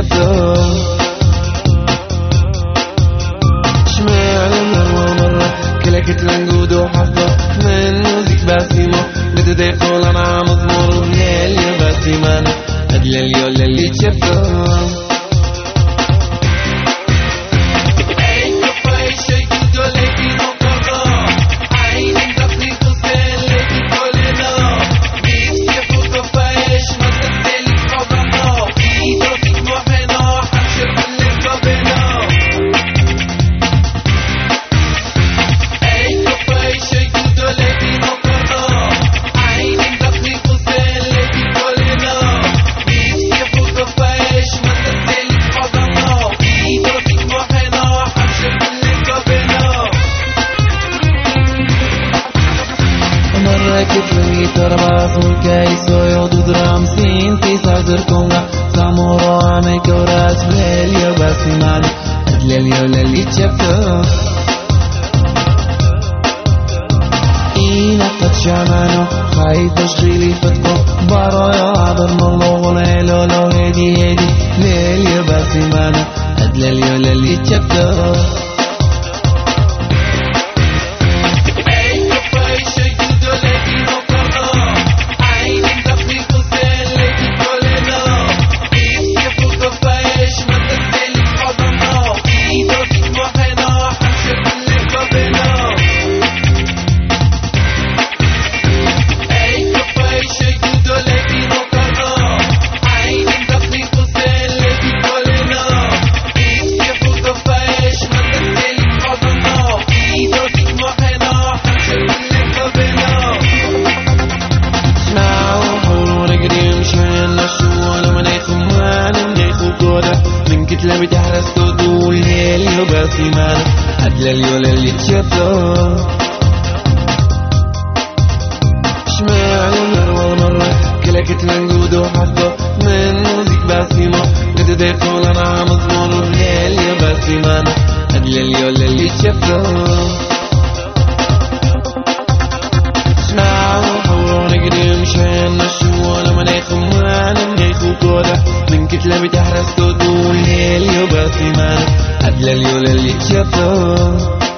شفته شمعنا مرة مرة كلا كتلنقود وحفظة من موزيك باسيمو بدي قول مع مضمور الليل يا باسيمانا أدل اليول اللي شفته كتلني ترباس والكايس ويوضو درام سين تيسا زركونغا سامورو عمي كوراس بليليو باسيماني أدليليو للي تشفتو إينا قد شامانو خايف تشغيلي فتكو بارويو عبر ملوغو ليلو لو هيدي ليليو باسيماني أدليليو للي تشفتو كتلة بتحرس تقول هيليو باسيمانا أدل اليول اللي تشفته شمعنا مرة مرة كلا كتلة نقود وحفظة من موزيك باسيمو بدي قول مع مضمور هيليو باسيمانا أدل اليول اللي تشفته اسمعوا حوروا نقدم شان نشوى لما ناخو معنا ناخو كورة من كتلة بتحرس تقول هيليو باسيمانا أدل اليول اللي تشفته